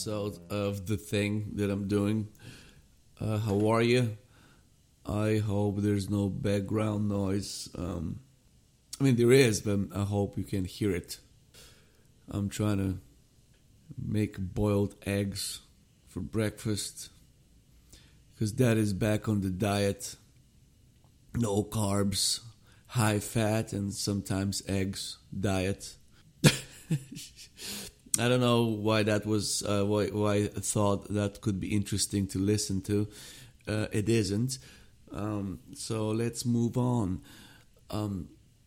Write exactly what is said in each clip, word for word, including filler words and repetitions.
episode of the thing that I'm doing. Uh, how are you? I hope there's no background noise. Um, I mean, there is, but I hope you can hear it. I'm trying to make boiled eggs for breakfast because Dad is back on the diet. No carbs, high fat, and sometimes eggs diet. I don't know why that was, uh, why, why I thought that could be interesting to listen to. Uh, it isn't. Um, so let's move on. Um,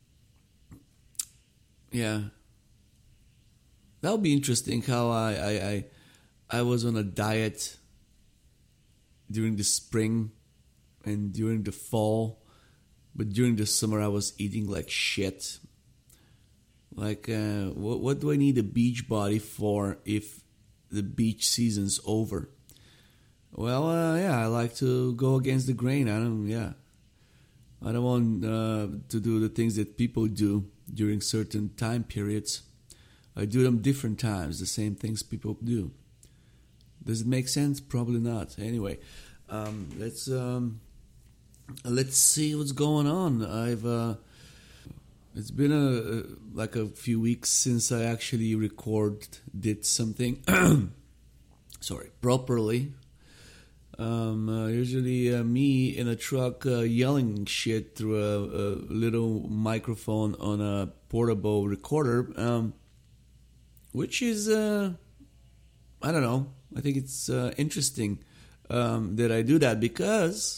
yeah. That'll be interesting how I, I, I, I was on a diet during the spring and during the fall. But during the summer I was eating like shit. Like, uh, what, what do I need a beach body for if the beach season's over? Well, uh, yeah, I like to go against the grain. I don't, yeah. I don't want uh, to do the things that people do during certain time periods. I do them different times, the same things people do. Does it make sense? Probably not. Anyway, um, let's um, let's see what's going on. I've... Uh, It's been a, like a few weeks since I actually recorded, did something, sorry, properly. Um, uh, usually uh, me in a truck uh, yelling shit through a, a little microphone on a portable recorder, um, which is, uh, I don't know, I think it's uh, interesting um, that I do that because...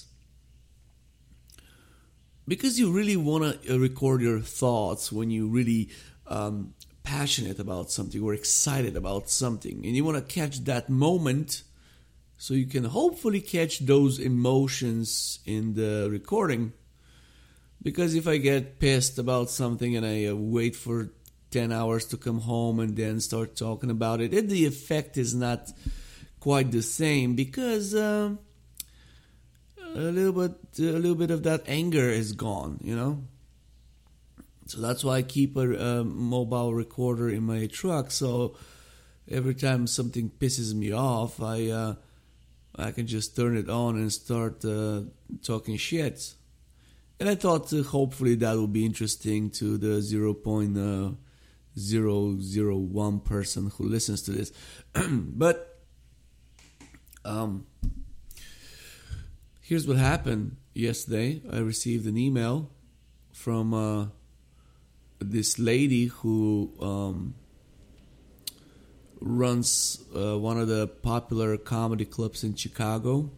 Because you really want to record your thoughts when you're really um, passionate about something or excited about something. And you want to catch that moment so you can hopefully catch those emotions in the recording. Because if I get pissed about something and I uh, wait for ten hours to come home and then start talking about it, it the effect is not quite the same because... Uh, A little bit, a little bit of that anger is gone, you know. So that's why I keep a, a mobile recorder in my truck. So every time something pisses me off, I uh, I can just turn it on and start uh, talking shit. And I thought uh, hopefully that will be interesting to the zero point zero zero one person who listens to this. But um. Here's what happened yesterday. I received an email from uh, this lady who um, runs uh, one of the popular comedy clubs in Chicago.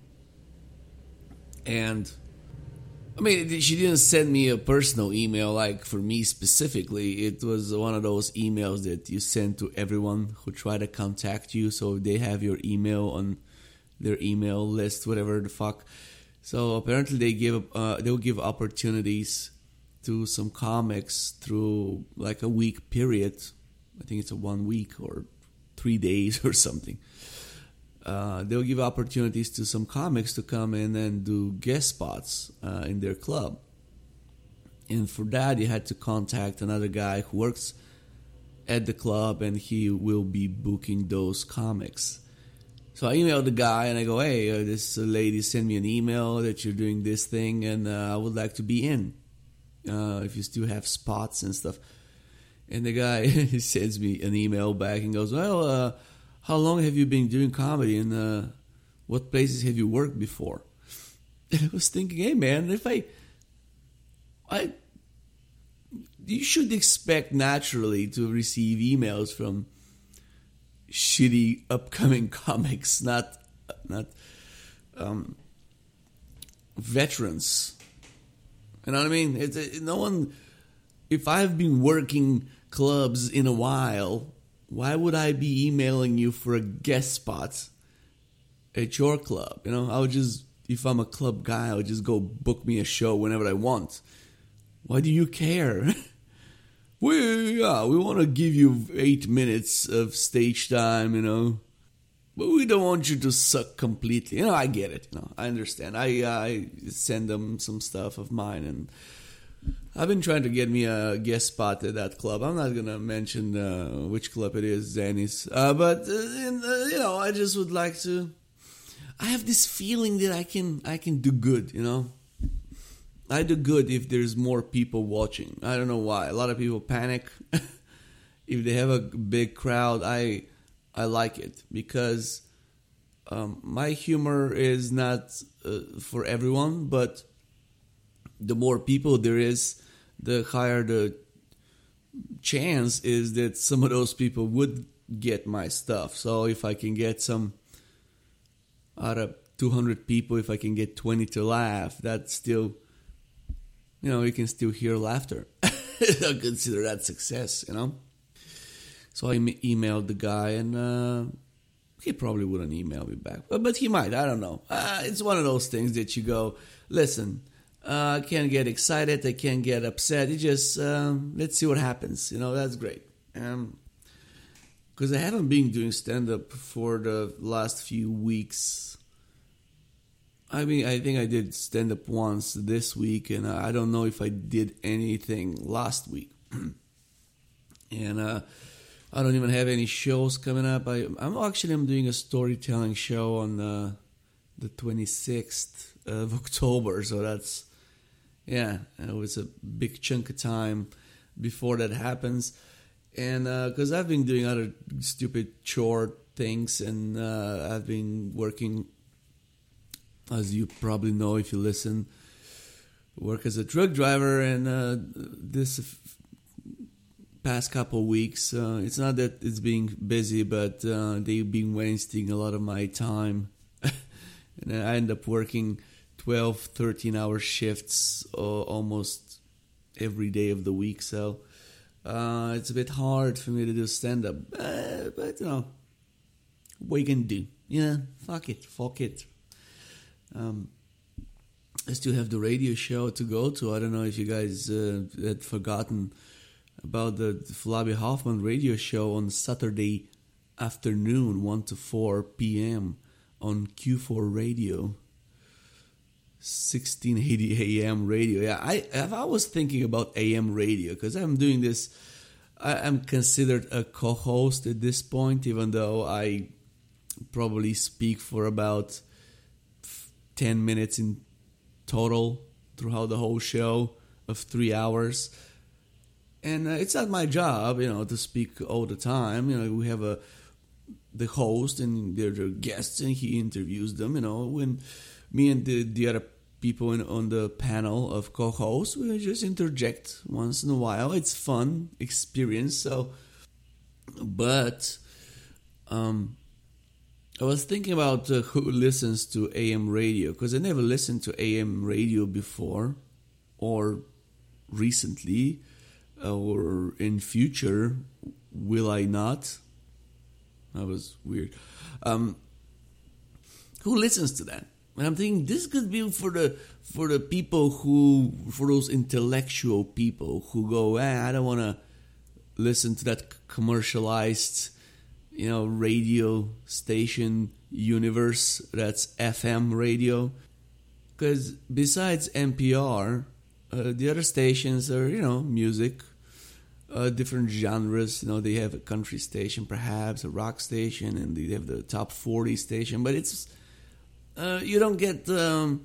And, I mean, she didn't send me a personal email like for me specifically. It was one of those emails that you send to everyone who try to contact you. So they have your email on their email list, whatever the fuck. So apparently they give uh, they'll give opportunities to some comics through like a week period. I think it's a one week or three days or something. Uh, they'll give opportunities to some comics to come in and do guest spots uh, in their club. And for that, you had to contact another guy who works at the club, and he will be booking those comics. So I emailed the guy and I go, hey, uh, this lady sent me an email that you're doing this thing and uh, I would like to be in uh, if you still have spots and stuff. And the guy he sends me an email back and goes, well, uh, how long have you been doing comedy and uh, what places have you worked before? And I was thinking, hey, man, if I, I, you should expect naturally to receive emails from shitty upcoming comics, not not um, veterans. You know what I mean? It's, it, no one. If I've been working clubs in a while, why would I be emailing you for a guest spot at your club? You know, I would just, if I'm a club guy, I would just go book me a show whenever I want. Why do you care? We yeah, we want to give you eight minutes of stage time, you know, but we don't want you to suck completely. You know, I get it. You know, I understand. I I send them some stuff of mine, and I've been trying to get me a guest spot at that club. I'm not gonna mention uh, which club it is, Zanny's. Uh, but uh, and, uh, you know, I just would like to. I have this feeling that I can I can do good. You know, I do good if there's more people watching. I don't know why. A lot of people panic if they have a big crowd. I I like it because um, my humor is not uh, for everyone, but the more people there is, the higher the chance is that some of those people would get my stuff. So if I can get some out of two hundred people, if I can get twenty to laugh, that's still, you know, you can still hear laughter. I consider that success, you know. So I e- emailed the guy, and uh, he probably wouldn't email me back, but, but he might. I don't know. Uh, it's one of those things that you go, listen, Uh, I can't get excited. I can't get upset. It just, um, let's see what happens. You know, that's great. Because um, I haven't been doing stand-up for the last few weeks. I mean, I think I did stand-up once this week, and I don't know if I did anything last week. and uh, I don't even have any shows coming up. I, I'm actually I'm doing a storytelling show on uh, the twenty-sixth of October, so that's, yeah, it was a big chunk of time before that happens. And because uh, I've been doing other stupid chore things, and uh, I've been working, as you probably know if you listen, work as a truck driver. And uh, this f- past couple of weeks, uh, it's not that it's being busy, but uh, they've been wasting a lot of my time. And I end up working twelve, thirteen hour shifts uh, almost every day of the week. So uh, it's a bit hard for me to do stand-up. Uh, but, you know, what you can do? Yeah, fuck it, fuck it. Um, I still have the radio show to go to. I don't know if you guys uh, had forgotten about the Flabi Hoffman radio show on Saturday afternoon, one to four p.m. on Q four Radio. sixteen eighty A M radio. Yeah, I I was thinking about A M radio because I'm doing this. I am considered a co-host at this point, even though I probably speak for about ten minutes in total throughout the whole show of three hours. And uh, it's not my job, you know, to speak all the time. You know, we have a the host and they're the guests, and he interviews them. You know, when me and the, the other people in, on the panel of co-hosts, we just interject once in a while. It's fun experience. So, but um, I was thinking about uh, who listens to A M radio, because I never listened to A M radio before, or recently, or in future. Will I not? That was weird. Um, who listens to that? And I'm thinking this could be for the for the people who, for those intellectual people who go, eh, I don't want to listen to that commercialized, you know, radio station universe that's F M radio. Because besides N P R, uh, the other stations are, you know, music. Uh, different genres, you know, they have a country station, perhaps a rock station, and they have the top forty station. But it's uh, you don't get um,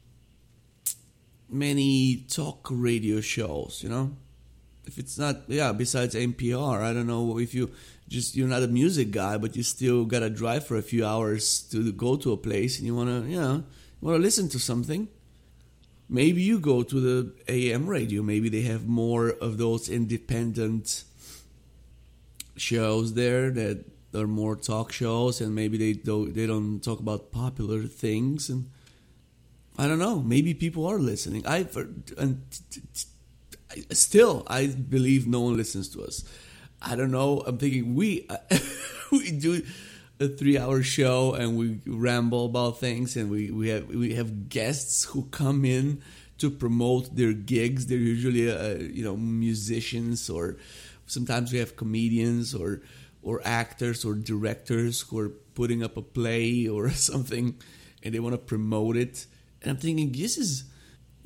many talk radio shows, you know. If it's not, yeah, besides N P R, I don't know if you just you're not a music guy, but you still gotta drive for a few hours to go to a place, and you wanna, you know, you wanna listen to something. Maybe you go to the A M radio. Maybe they have more of those independent shows there that are more talk shows, and maybe they don't they don't talk about popular things. And I don't know. Maybe people are listening. I and still I believe no one listens to us. I don't know. I'm thinking we we do a three-hour show, and we ramble about things, and we, we have we have guests who come in to promote their gigs. They're usually uh, you know musicians, or sometimes we have comedians or or actors or directors who are putting up a play or something, and they want to promote it. And I'm thinking this is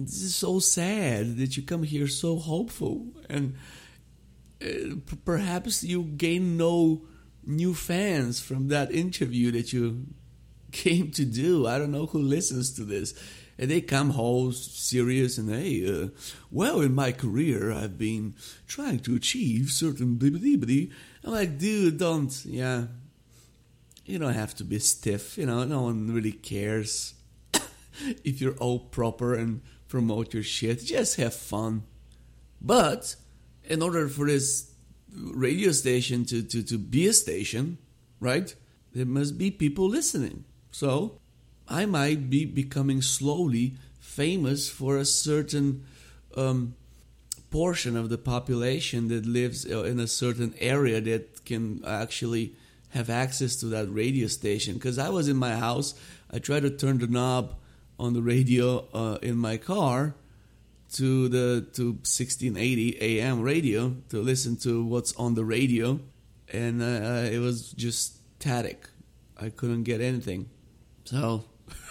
this is so sad that you come here so hopeful, and uh, p- perhaps you gain no new fans from that interview that you came to do. I don't know who listens to this. And they come home serious and, hey, uh, well, in my career, I've been trying to achieve certain blibbity. I'm like, dude, don't, yeah. You don't have to be stiff, you know, no one really cares if you're all proper and promote your shit. Just have fun. But in order for this radio station to, to, to be a station, right, there must be people listening. So I might be becoming slowly famous for a certain um, portion of the population that lives in a certain area that can actually have access to that radio station. Because I was in my house, I tried to turn the knob on the radio uh, in my car to the to sixteen eighty A M radio to listen to what's on the radio, and uh, it was just static. I couldn't get anything. So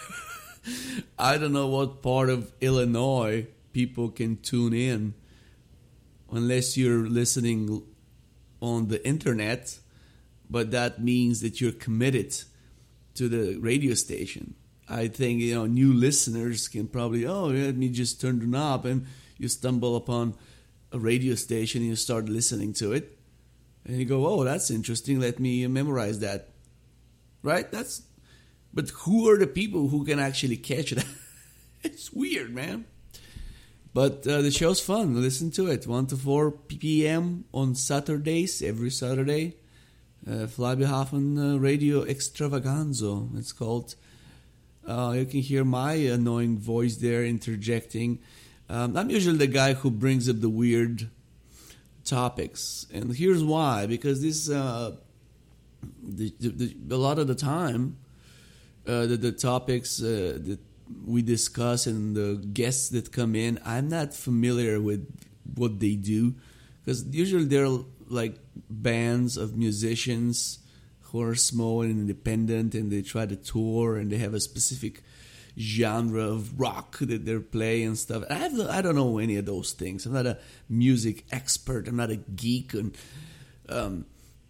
I don't know what part of Illinois people can tune in unless you're listening on the internet, but that means that you're committed to the radio station. I think, you know, new listeners can probably, oh, let me just turn the knob, and you stumble upon a radio station and you start listening to it. And you go, oh, that's interesting. Let me memorize that. Right? That's, but who are the people who can actually catch it? It's weird, man. But uh, the show's fun. Listen to it. one to four p.m. on Saturdays, every Saturday. Uh, Flybehafen uh, Radio Extravaganza, it's called. Uh, you can hear my annoying voice there interjecting. Um, I'm usually the guy who brings up the weird topics. And here's why. Because this, uh, the, the, the, a lot of the time, uh, the, the topics uh, that we discuss and the guests that come in, I'm not familiar with what they do. Because usually they're like bands of musicians who are small and independent, and they try to tour, and they have a specific genre of rock that they're playing and stuff. I have I don't know any of those things. I'm not a music expert. I'm not a geek. And um,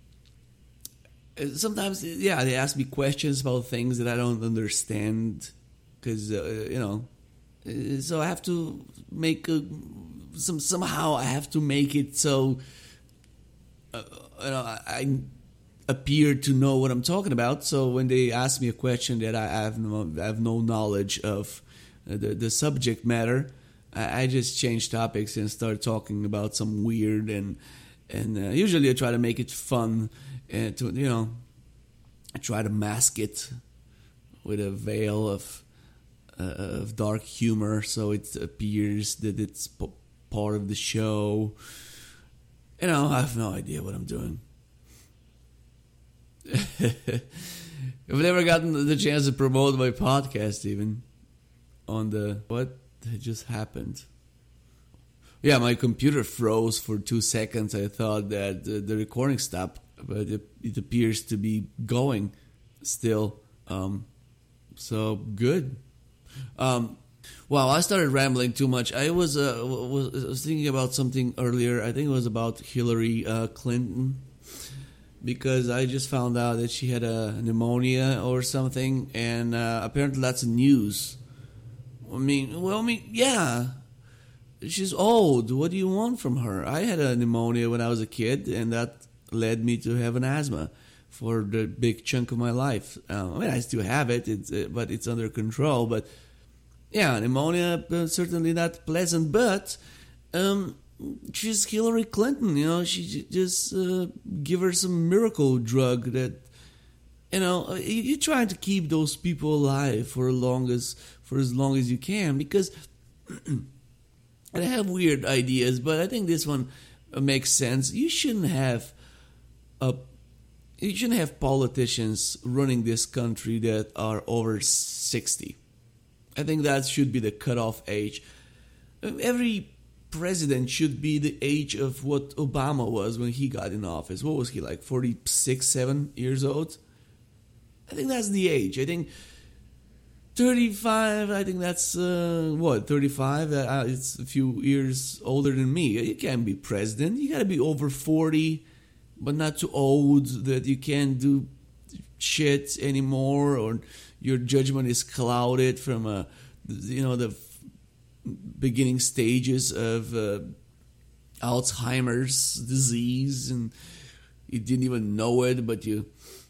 sometimes, yeah, they ask me questions about things that I don't understand, because uh, you know. So I have to make a, some somehow I have to make it so uh, you know I. I appear to know what I'm talking about. So when they ask me a question that I have no, I have no knowledge of uh, the, the subject matter, I, I just change topics and start talking about some weird, and and uh, usually I try to make it fun, and to, you know, I try to mask it with a veil of uh, of dark humor, so it appears that it's p- part of the show. You know, I have no idea what I'm doing. I've never gotten the chance to promote my podcast even on the what just happened. Yeah, my computer froze for two seconds. I thought that the, the recording stopped, but it, it appears to be going still. Um, so good. Um, wow, I started rambling too much. I was uh, was, was thinking about something earlier. I think it was about Hillary uh, Clinton. Because I just found out that she had a pneumonia or something, and uh, apparently that's news. I mean, well, I mean, yeah, she's old. What do you want from her? I had a pneumonia when I was a kid, and that led me to have an asthma for the big chunk of my life. Uh, I mean, I still have it, it's, uh, but it's under control. But yeah, pneumonia uh, certainly not pleasant, but. Um, She's Hillary Clinton, you know. She just uh, give her some miracle drug that, you know, you're trying to keep those people alive for as long as for as long as you can, because I have weird ideas, but I think this one makes sense. You shouldn't have a you shouldn't have politicians running this country that are over sixty. I think that should be the cutoff age. Every president should be the age of what Obama was when he got in office. What was he, like forty-six, seven years old? I think that's the age. I think thirty-five, I think that's, uh, what, thirty-five? Uh, it's a few years older than me. You can't be president. You gotta be over forty, but not too old that you can't do shit anymore, or your judgment is clouded from, uh, you know, the beginning stages of uh, Alzheimer's disease, and you didn't even know it, but you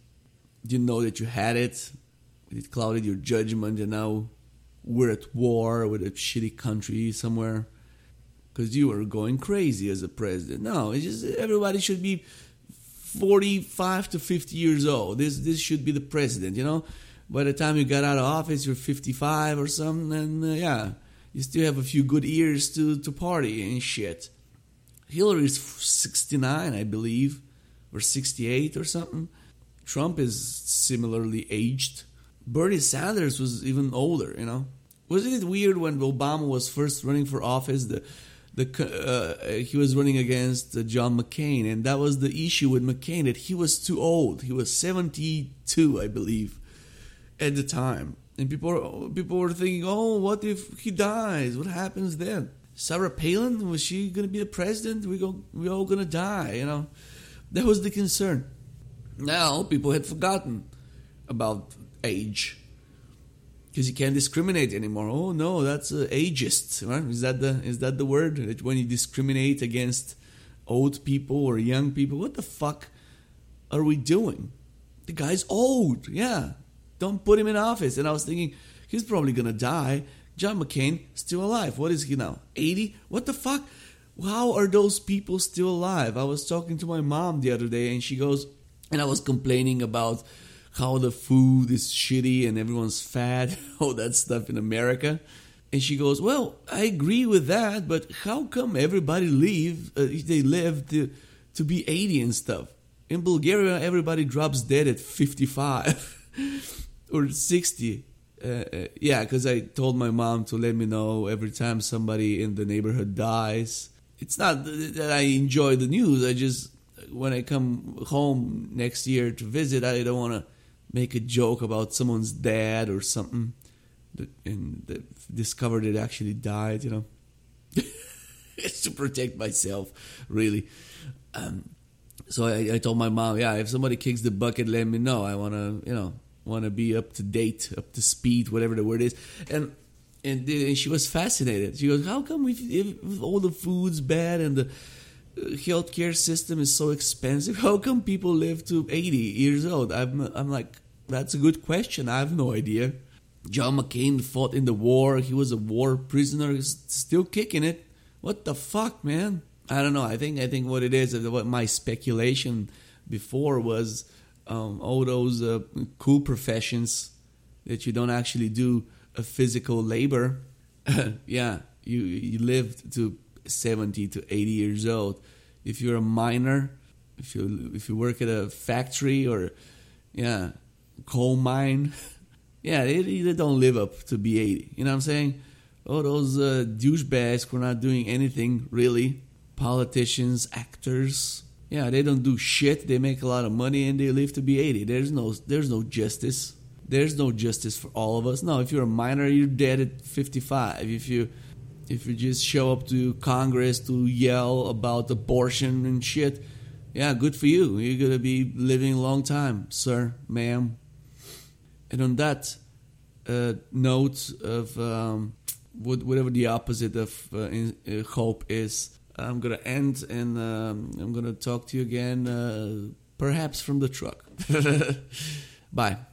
didn't know that you had it. It clouded your judgment, and now we're at war with a shitty country somewhere because you were going crazy as a president. No, it's just everybody should be forty-five to fifty years old. This this should be the president, you know. By the time you got out of office, you're fifty-five or something, and uh, yeah, you still have a few good years to, to party and shit. Hillary's sixty-nine, I believe, or sixty-eight or something. Trump is similarly aged. Bernie Sanders was even older, you know. Wasn't it weird when Obama was first running for office, the the uh, he was running against uh, John McCain, and that was the issue with McCain, that he was too old. He was seventy-two, I believe, at the time. And people people were thinking, oh, what if he dies? What happens then? Sarah Palin, was she going to be the president? We go, we all going to die, you know. That was the concern. Now, people had forgotten about age, because you can't discriminate anymore. Oh no, that's uh, ageist, right? Is that the is that the word? That when you discriminate against old people or young people, what the fuck are we doing? The guy's old, yeah. Don't put him in office. And I was thinking, he's probably gonna die. John McCain still alive. What is he now? eighty? What the fuck? How are those people still alive? I was talking to my mom the other day, and she goes, and I was complaining about how the food is shitty and everyone's fat, all that stuff in America. And she goes, well, I agree with that, but how come everybody live, uh, they live to, to be eighty and stuff? In Bulgaria, everybody drops dead at fifty-five or sixty. Uh, uh, yeah, because I told my mom to let me know every time somebody in the neighborhood dies. It's not that I enjoy the news. I just, when I come home next year to visit, I don't want to make a joke about someone's dad or something, that, and that discovered it actually died, you know. It's to protect myself, really. Um, so I, I told my mom, yeah, if somebody kicks the bucket, let me know. I want to, you know, want to be up to date, up to speed, whatever the word is. And and, and she was fascinated. She goes, how come we, if all the food's bad and the healthcare system is so expensive, how come people live to eighty years old? I'm, I'm like, that's a good question. I have no idea. John McCain fought in the war. He was a war prisoner. He's still kicking it. What the fuck, man? I don't know. I think I think what it is, what my speculation before was um, all those uh, cool professions that you don't actually do a physical labor. Yeah, you you live to seventy to eighty years old. If you're a miner, if you if you work at a factory or yeah, coal mine, yeah, they, they don't live up to be eighty. You know what I'm saying? Oh, those uh, douchebags who are not doing anything really. Politicians, actors, yeah, they don't do shit. They make a lot of money and they live to be eighty. There's no there's no justice. There's no justice for all of us. No, if you're a miner, you're dead at fifty-five. If you If you just show up to Congress to yell about abortion and shit, yeah, good for you. You're going to be living a long time, sir, ma'am. And on that uh, note of um, whatever the opposite of uh, in, uh, hope is, I'm going to end and um, I'm going to talk to you again, uh, perhaps from the truck. Bye.